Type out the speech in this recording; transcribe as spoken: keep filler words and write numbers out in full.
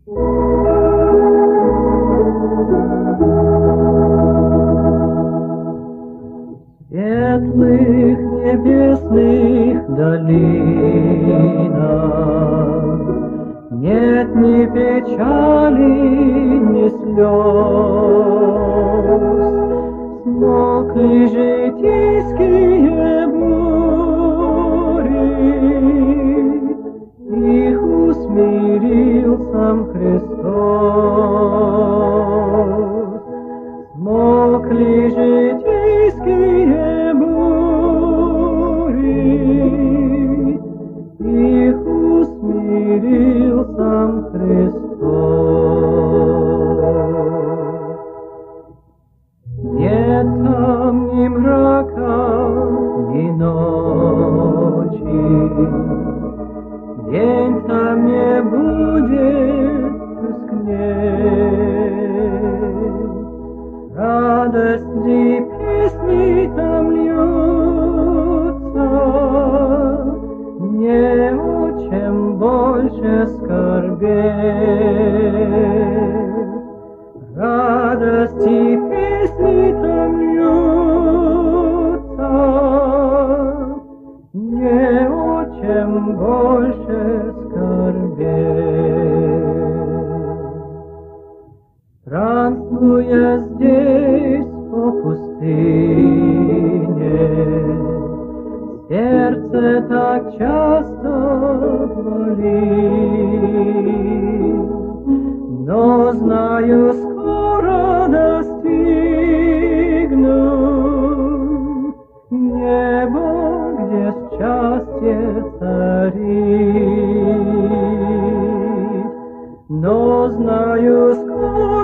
Светлых небесных долинах нет ни печали, ни слез. Смолкли житейские бури, их усмирил сам Христос. Смолкли житейские бури, их усмирил сам Христос. Нет там ни мрака, ни ночи, день там не будет тускнеть. Радостные песни там льются, не о чем больше скорбеть. Радости песни там льются, не о чем больше скорбеть. Странствуя здесь по пустыне, сердце так часто болит, но знаю, скоро достигну небо, где счастье царит, но знаю, скоро